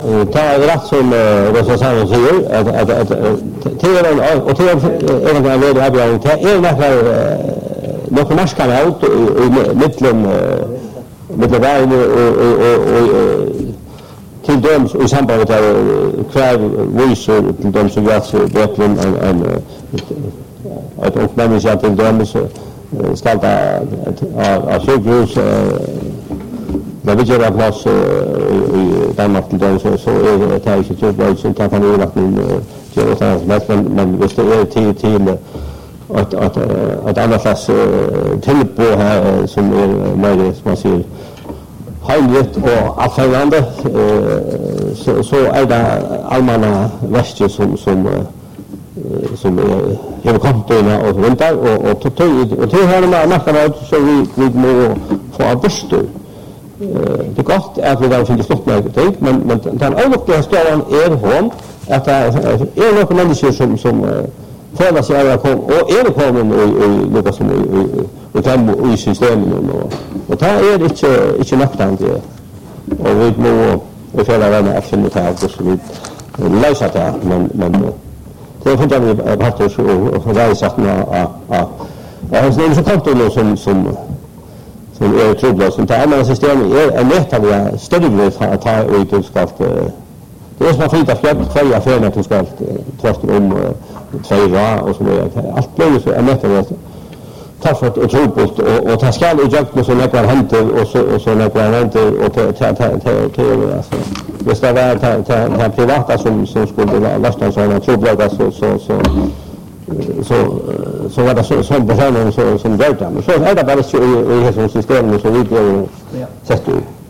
Det är rätt som Rossasano säger att och till en gång är det avgörande. Det är några marskarna ut i mitten vägen och till dem i samband med kvar visar till dem som gör så verkligen ett och människa till dem så ska det av sjukhus när vi gör plats i Danmark till dem så är det här inte så som kan man ju att göra så här men visst det är till att annars tillbå här som är möjligt som man ser heiligt och affärande så är det allmänna väster som har kommit och väntar och till här med marknaden så vi må få avstöd. Det är gott att vi har fått stopp med det men den allvarliga historien är hon att det är några människor som förra sig att kom och är kommen och något som och kan i systemet och det är inte nacktant och vi må förra vänner att finna det så vi lösa det men det får jag bara och resa att jag har så konton som är trubbel som det andra systemet är lätt att större att ta ut och ska det är som att flytta kvar affärerna till ska tvärtom om 2 år och så vidare. Allt blir så lätt taffat och trubbelt och ta skall och jag så några händer och så några händer och ta alltså det ska vara privata som skulle vara nästan såna trubbel så var det så personer som gör det. Så är det bara så i hela systemet så vi blir sett ut.